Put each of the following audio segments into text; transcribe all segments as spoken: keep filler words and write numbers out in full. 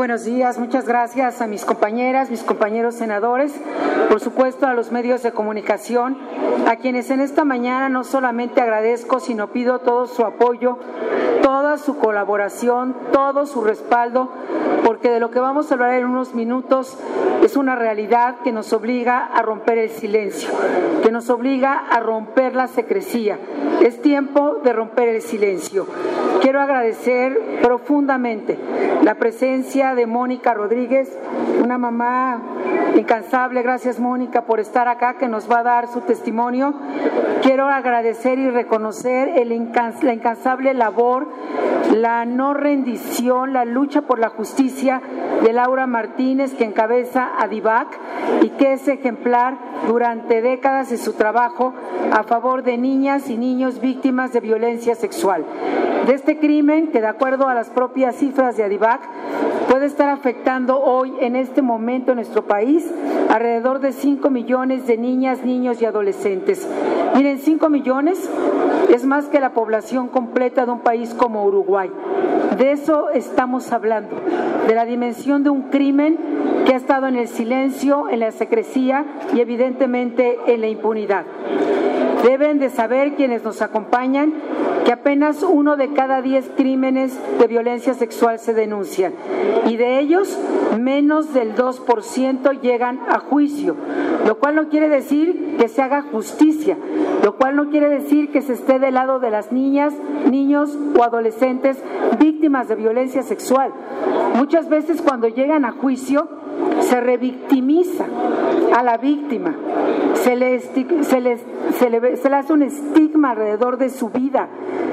buenos días, muchas gracias a mis compañeras, mis compañeros senadores, por supuesto a los medios de comunicación, a quienes en esta mañana no solamente agradezco, sino pido todo su apoyo, toda su colaboración, todo su respaldo, porque de lo que vamos a hablar en unos minutos es una realidad que nos obliga a romper el silencio, que nos obliga a romper la secrecía. Es tiempo de romper el silencio. Quiero agradecer profundamente la presencia de Mónica Rodríguez, una mamá incansable. Gracias, Mónica, por estar acá, que nos va a dar su testimonio. Quiero agradecer y reconocer el incans- la incansable labor, la no rendición, la lucha por la justicia de Laura Martínez, que encabeza a DIVAC y que es ejemplar durante décadas de su trabajo a favor de niñas y niños víctimas de violencia sexual. De este crimen que, de acuerdo a las propias cifras de ADIVAC, puede estar afectando hoy, en este momento, en nuestro país, alrededor de cinco millones de niñas, niños y adolescentes. Miren, cinco millones es más que la población completa de un país como Uruguay. De eso estamos hablando, de la dimensión de un crimen que ha estado en el silencio, en la secrecía y evidentemente en la impunidad. Deben de saber quienes nos acompañan que apenas uno de cada diez crímenes de violencia sexual se denuncian y de ellos menos del dos por ciento llegan a juicio, lo cual no quiere decir que se haga justicia, lo cual no quiere decir que se esté del lado de las niñas, niños o adolescentes víctimas de violencia sexual. Muchas veces cuando llegan a juicio se revictimiza a la víctima, se le, se le, se le, se le hace un estigma alrededor de su vida.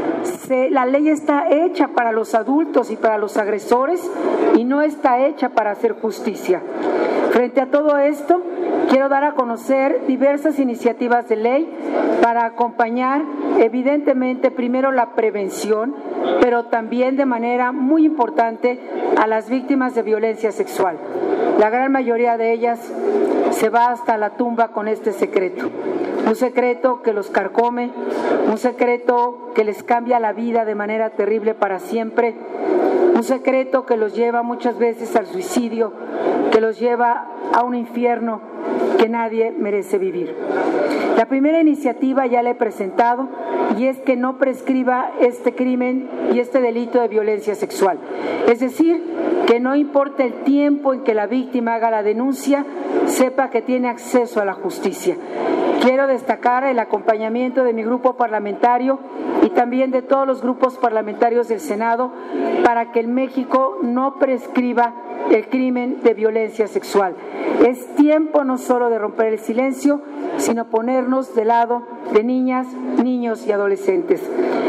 Se, la ley está hecha para los adultos y para los agresores y no está hecha para hacer justicia. Frente a todo esto, quiero dar a conocer diversas iniciativas de ley para acompañar, evidentemente, primero la prevención, pero también de manera muy importante a las víctimas de violencia sexual. La gran mayoría de ellas se va hasta la tumba con este secreto. Un secreto que los carcome, un secreto que les cambia la vida de manera terrible para siempre, un secreto que los lleva muchas veces al suicidio, que los lleva a un infierno que nadie merece vivir. La primera iniciativa ya la he presentado y es que no prescriba este crimen y este delito de violencia sexual. Es decir, que no importa el tiempo en que la víctima haga la denuncia, sepa que tiene acceso a la justicia. Quiero destacar el acompañamiento de mi grupo parlamentario y también de todos los grupos parlamentarios del Senado para que en México no prescriba el crimen de violencia sexual. Es tiempo no solo de romper el silencio, sino ponernos del lado de niñas, niños y adolescentes.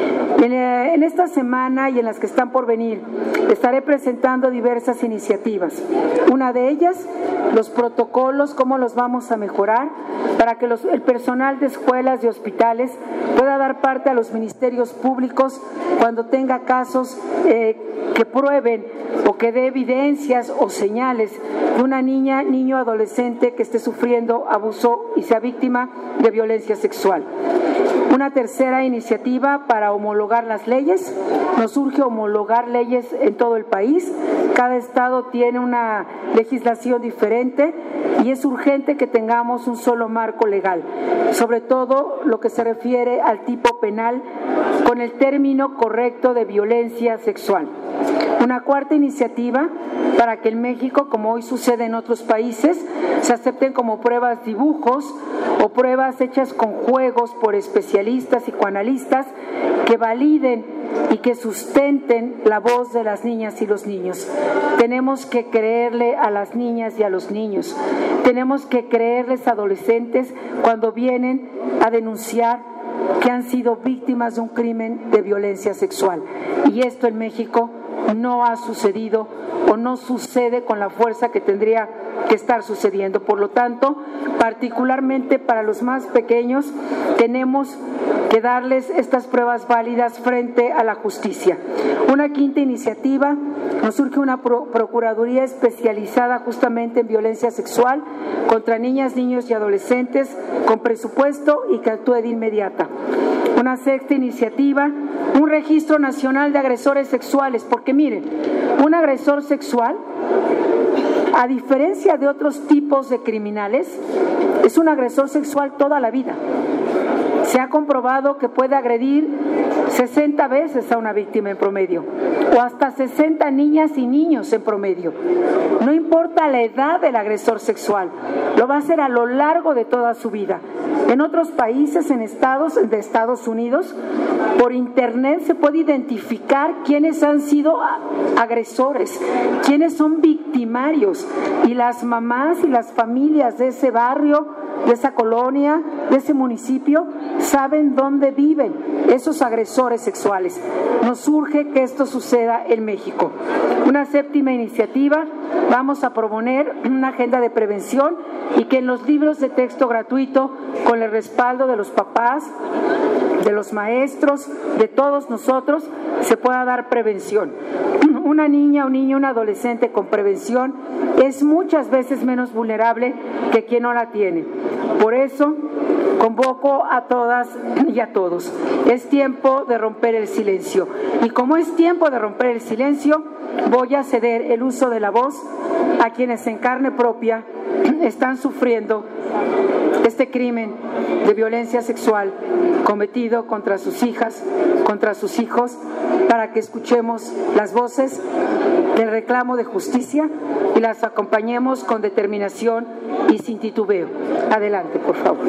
En esta semana y en las que están por venir, estaré presentando diversas iniciativas. Una de ellas, los protocolos, cómo los vamos a mejorar para que los, el personal de escuelas y hospitales pueda dar parte a los ministerios públicos cuando tenga casos eh, que prueben o que dé evidencias o señales de una niña, niño, adolescente que esté sufriendo abuso y sea víctima de violencia sexual. Una tercera iniciativa para homologar las leyes. Nos urge homologar leyes en todo el país. Cada estado tiene una legislación diferente y es urgente que tengamos un solo marco legal, sobre todo lo que se refiere al tipo penal con el término correcto de violencia sexual. Una cuarta iniciativa para que en México, como hoy sucede en otros países, se acepten como pruebas dibujos o pruebas hechas con juegos por especialistas psicoanalistas que validen y que sustenten la voz de las niñas y los niños. Tenemos que creerle a las niñas y a los niños. Tenemos que creerles a adolescentes cuando vienen a denunciar que han sido víctimas de un crimen de violencia sexual. Y esto en México no ha sucedido o no sucede con la fuerza que tendría que estar sucediendo. Por lo tanto, particularmente para los más pequeños, tenemos que darles estas pruebas válidas frente a la justicia. Una quinta iniciativa, nos surge una pro procuraduría especializada justamente en violencia sexual contra niñas, niños y adolescentes con presupuesto y que actúe de inmediata. Una sexta iniciativa, un registro nacional de agresores sexuales, porque miren, un agresor sexual, a diferencia de otros tipos de criminales, es un agresor sexual toda la vida. Se ha comprobado que puede agredir sesenta veces a una víctima en promedio, o hasta sesenta niñas y niños en promedio. No importa la edad del agresor sexual, lo va a hacer a lo largo de toda su vida. En otros países, en estados de Estados Unidos, por internet se puede identificar quiénes han sido agresores, quiénes son victimarios, y las mamás y las familias de ese barrio, de esa colonia, de ese municipio, saben dónde viven esos agresores sexuales. Nos urge que esto suceda en México. Una séptima iniciativa, vamos a proponer una agenda de prevención y que en los libros de texto gratuito, con el respaldo de los papás, de los maestros, de todos nosotros, se pueda dar prevención. Una niña, un niño, un adolescente con prevención es muchas veces menos vulnerable que quien no la tiene. Por eso, convoco a todas y a todos. Es tiempo de romper el silencio. Y como es tiempo de romper el silencio, voy a ceder el uso de la voz a quienes en carne propia están sufriendo este crimen de violencia sexual cometido contra sus hijas, contra sus hijos, para que escuchemos las voces del reclamo de justicia y las acompañemos con determinación y sin titubeo. Adelante, por favor.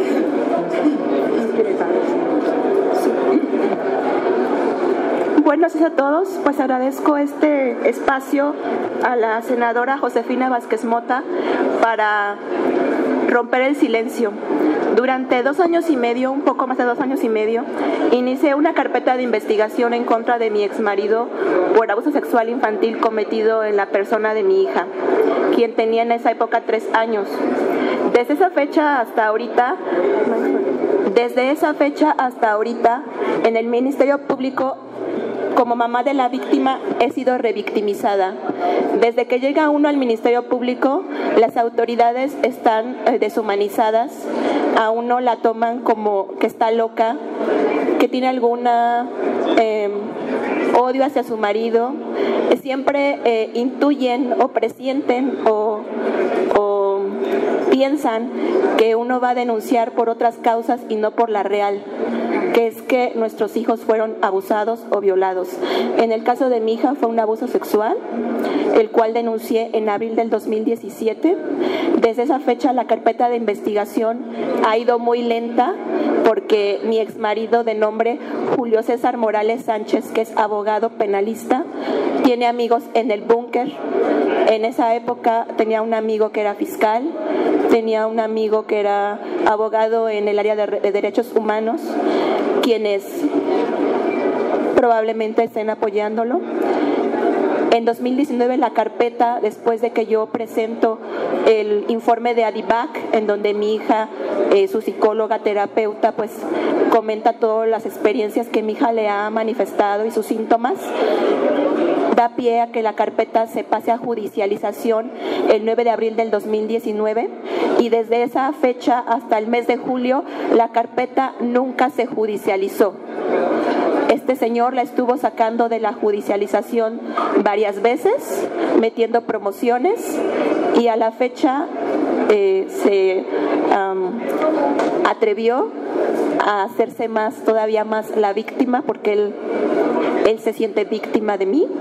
Buenos días a todos. Pues agradezco este espacio a la senadora Josefina Vázquez Mota para romper el silencio. Durante dos años y medio, un poco más de dos años y medio, inicié una carpeta de investigación en contra de mi exmarido por abuso sexual infantil cometido en la persona de mi hija, quien tenía en esa época tres años. Desde esa fecha hasta ahorita, desde esa fecha hasta ahorita, en el Ministerio Público, como mamá de la víctima, he sido revictimizada. Desde que llega uno al Ministerio Público, las autoridades están eh, deshumanizadas, a uno la toman como que está loca, que tiene alguna eh, odio hacia su marido, siempre eh, intuyen o presienten o, o piensan que uno va a denunciar por otras causas y no por la real, que es que nuestros hijos fueron abusados o violados. En el caso de mi hija fue un abuso sexual, el cual denuncié en abril del dos mil diecisiete. Desde esa fecha la carpeta de investigación ha ido muy lenta porque mi exmarido, de nombre Julio César Morales Sánchez, que es abogado penalista, tiene amigos en el búnker. En esa época tenía un amigo que era fiscal, tenía un amigo que era abogado en el área de, de derechos humanos, quienes probablemente estén apoyándolo. En dos mil diecinueve la carpeta, después de que yo presento el informe de ADIVAC, en donde mi hija, eh, su psicóloga, terapeuta, pues comenta todas las experiencias que mi hija le ha manifestado y sus síntomas, da pie a que la carpeta se pase a judicialización el nueve de abril del dos mil diecinueve, y desde esa fecha hasta el mes de julio la carpeta nunca se judicializó. Este señor la estuvo sacando de la judicialización varias veces, metiendo promociones, y a la fecha eh, se um, atrevió a hacerse más, todavía más la víctima, porque él, él se siente víctima de mí,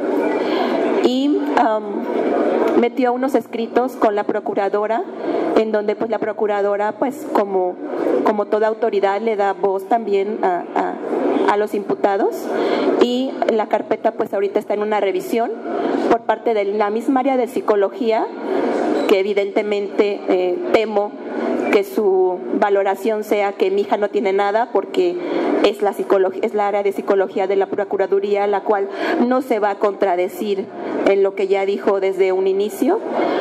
y um, metió unos escritos con la procuradora, en donde pues la procuradora, pues como, como toda autoridad, le da voz también a, a a los imputados, y la carpeta pues ahorita está en una revisión por parte de la misma área de psicología, que evidentemente eh, temo que su valoración sea que mi hija no tiene nada, porque es la psicología, es la área de psicología de la Procuraduría, la cual no se va a contradecir en lo que ya dijo desde un inicio.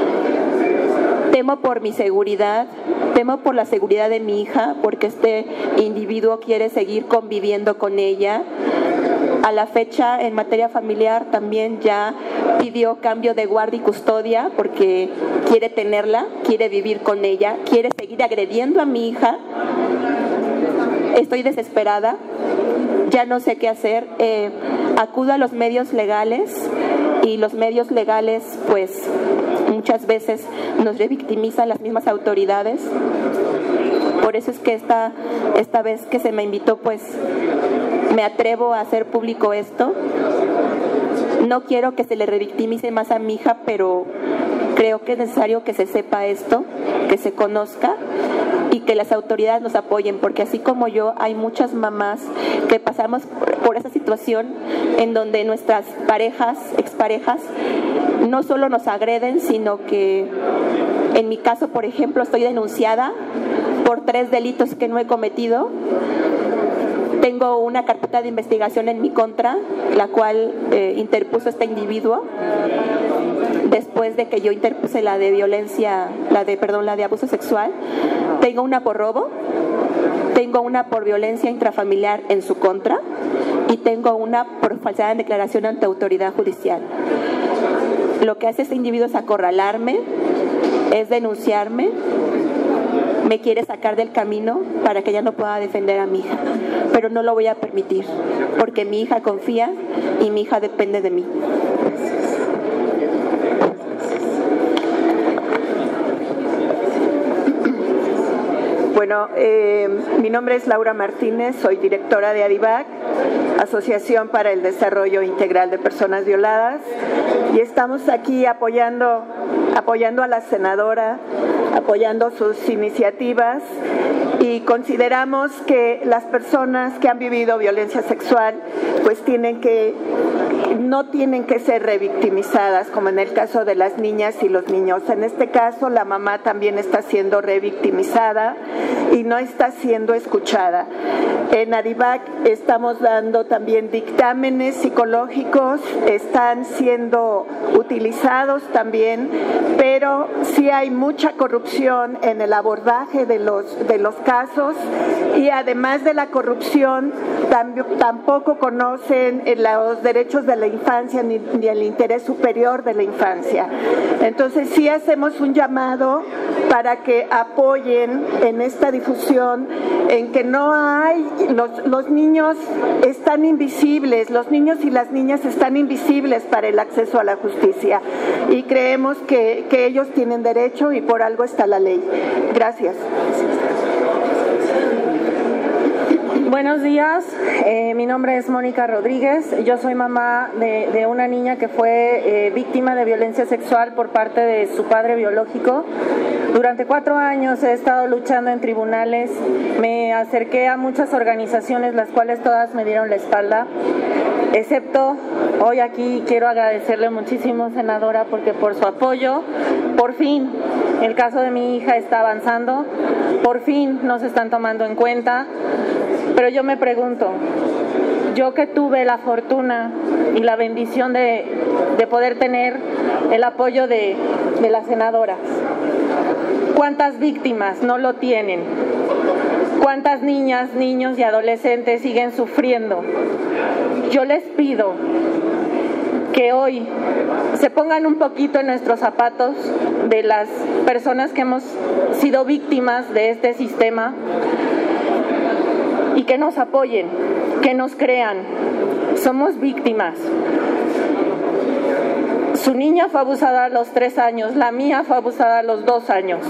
Temo por mi seguridad, temo por la seguridad de mi hija, porque este individuo quiere seguir conviviendo con ella. A la fecha, en materia familiar, también ya pidió cambio de guardia y custodia, porque quiere tenerla, quiere vivir con ella, quiere seguir agrediendo a mi hija. Estoy desesperada, ya no sé qué hacer. Eh, acudo a los medios legales y los medios legales pues muchas veces nos revictimizan las mismas autoridades. Por eso es que esta, esta vez que se me invitó pues me atrevo a hacer público esto. No quiero que se le revictimice más a mi hija, pero creo que es necesario que se sepa esto, que se conozca y que las autoridades nos apoyen, porque así como yo, hay muchas mamás que pasamos por, por esa situación en donde nuestras parejas, exparejas, no solo nos agreden, sino que en mi caso, por ejemplo, estoy denunciada por tres delitos que no he cometido. Tengo una carpeta de investigación en mi contra, la cual eh, interpuso este individuo después de que yo interpuse la de violencia, la de, perdón, la de abuso sexual. Tengo una por robo, tengo una por violencia intrafamiliar en su contra y tengo una por falsedad en declaración ante autoridad judicial. Lo que hace este individuo es acorralarme, es denunciarme, me quiere sacar del camino para que ella no pueda defender a mi hija, pero no lo voy a permitir, porque mi hija confía y mi hija depende de mí. Bueno, eh, mi nombre es Laura Martínez, soy directora de ADIVAC, Asociación para el Desarrollo Integral de Personas Violadas, y estamos aquí apoyando, apoyando a la senadora, apoyando sus iniciativas, y consideramos que las personas que han vivido violencia sexual pues tienen que no tienen que ser revictimizadas, como en el caso de las niñas y los niños. En este caso, la mamá también está siendo revictimizada y no está siendo escuchada. En ADIVAC estamos dando también dictámenes psicológicos, están siendo utilizados también, pero sí hay mucha corrupción en el abordaje de los, de los casos, y además de la corrupción, tampoco conocen los derechos de la infancia ni, ni el interés superior de la infancia. Entonces sí hacemos un llamado para que apoyen en esta difusión, en que no hay, los, los niños están invisibles, los niños y las niñas están invisibles para el acceso a la justicia, y creemos que, que ellos tienen derecho y por algo está la ley. Gracias. Buenos días, eh, mi nombre es Mónica Rodríguez, yo soy mamá de, de una niña que fue eh, víctima de violencia sexual por parte de su padre biológico. Durante cuatro años he estado luchando en tribunales, me acerqué a muchas organizaciones, las cuales todas me dieron la espalda, excepto hoy aquí quiero agradecerle muchísimo, senadora, porque por su apoyo, por fin el caso de mi hija está avanzando, por fin nos están tomando en cuenta. Pero yo me pregunto, yo que tuve la fortuna y la bendición de, de poder tener el apoyo de, de la senadora, ¿cuántas víctimas no lo tienen? ¿Cuántas niñas, niños y adolescentes siguen sufriendo? Yo les pido que hoy se pongan un poquito en nuestros zapatos de las personas que hemos sido víctimas de este sistema, y que nos apoyen, que nos crean. Somos víctimas. Su niña fue abusada a los tres años, la mía fue abusada a los dos años.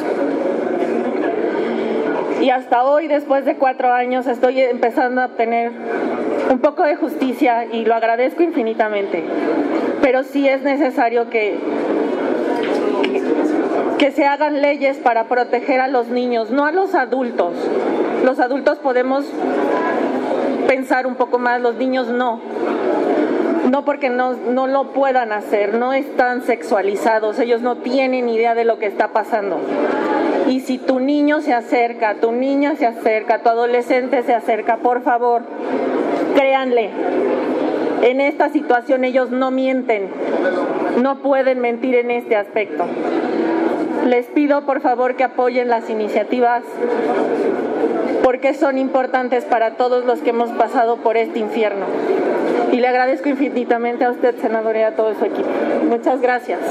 Y hasta hoy, después de cuatro años, estoy empezando a obtener un poco de justicia y lo agradezco infinitamente. Pero sí es necesario que, que, que se hagan leyes para proteger a los niños, no a los adultos. Los adultos podemos pensar un poco más, los niños no. No porque no, no lo puedan hacer, no están sexualizados, ellos no tienen idea de lo que está pasando. Y si tu niño se acerca, tu niña se acerca, tu adolescente se acerca, por favor, créanle. En esta situación ellos no mienten, no pueden mentir en este aspecto. Les pido por favor que apoyen las iniciativas, porque son importantes para todos los que hemos pasado por este infierno. Y le agradezco infinitamente a usted, senadora, y a todo su equipo. Muchas gracias.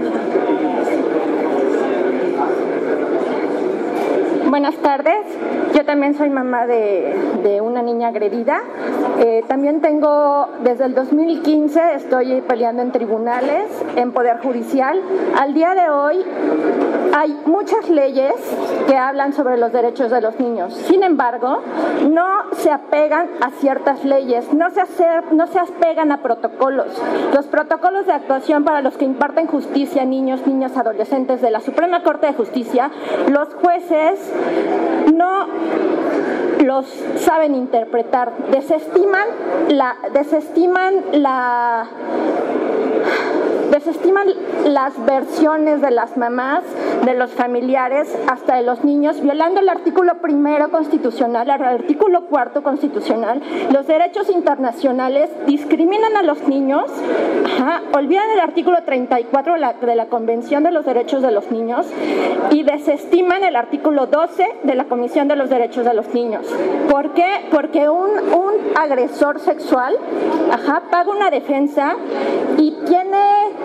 Buenas tardes. Yo Yo también soy mamá de, de una niña agredida. Eh, también tengo, desde el dos mil quince, estoy peleando en tribunales, en Poder Judicial. Al día de hoy hay muchas leyes que hablan sobre los derechos de los niños. Sin embargo, no se apegan a ciertas leyes, no se, hacer, no se apegan a protocolos. Los protocolos de actuación para los que imparten justicia, niños, niñas, adolescentes de la Suprema Corte de Justicia, los jueces no los saben interpretar, desestiman la, desestiman la desestiman las versiones de las mamás, de los familiares, hasta de los niños, violando el artículo primero constitucional, el artículo cuarto constitucional, los derechos internacionales, discriminan a los niños, ajá, olvidan el artículo treinta y cuatro de la, de la Convención de los Derechos de los Niños y desestiman el artículo doce de la Comisión de los Derechos de los Niños. ¿Por qué? Porque un, un agresor sexual, ajá, paga una defensa y tiene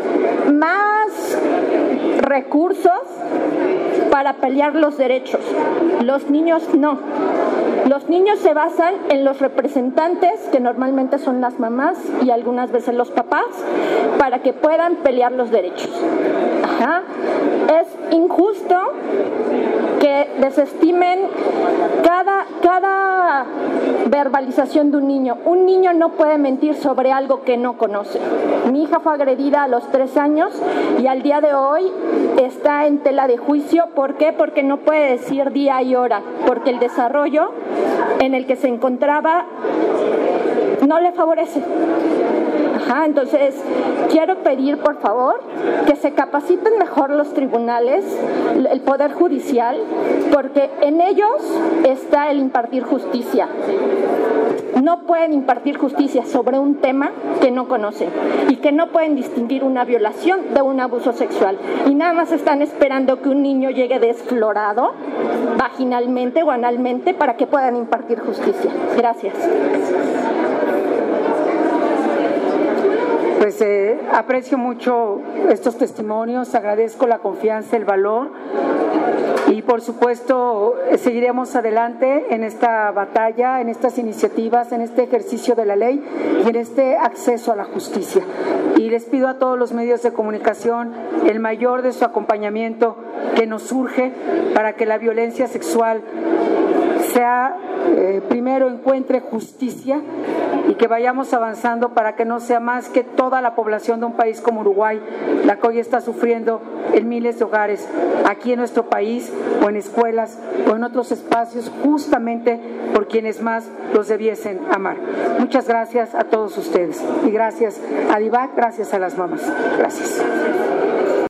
más recursos para pelear los derechos. Los niños no. Los niños se basan en los representantes, que normalmente son las mamás y algunas veces los papás, para que puedan pelear los derechos. Ajá. Es injusto que desestimen cada, cada verbalización de un niño. Un niño no puede mentir sobre algo que no conoce. Mi hija fue agredida a los tres años y al día de hoy está en tela de juicio. ¿Por qué? Porque no puede decir día y hora, porque el desarrollo en el que se encontraba no le favorece. Ajá, entonces quiero pedir por favor que se capaciten mejor los tribunales, el Poder Judicial, porque en ellos está el impartir justicia. No pueden impartir justicia sobre un tema que no conocen y que no pueden distinguir una violación de un abuso sexual. Y nada más están esperando que un niño llegue desflorado vaginalmente o analmente para que puedan impartir justicia. Gracias. Pues eh, aprecio mucho estos testimonios, agradezco la confianza, el valor y por supuesto seguiremos adelante en esta batalla, en estas iniciativas, en este ejercicio de la ley y en este acceso a la justicia. Y les pido a todos los medios de comunicación el mayor de su acompañamiento que nos urge para que la violencia sexual sea, eh, primero encuentre justicia y que vayamos avanzando para que no sea más que toda la población de un país como Uruguay la que hoy está sufriendo en miles de hogares, aquí en nuestro país o en escuelas o en otros espacios, justamente por quienes más los debiesen amar. Muchas gracias a todos ustedes y gracias a Adivac, gracias a las mamás. Gracias.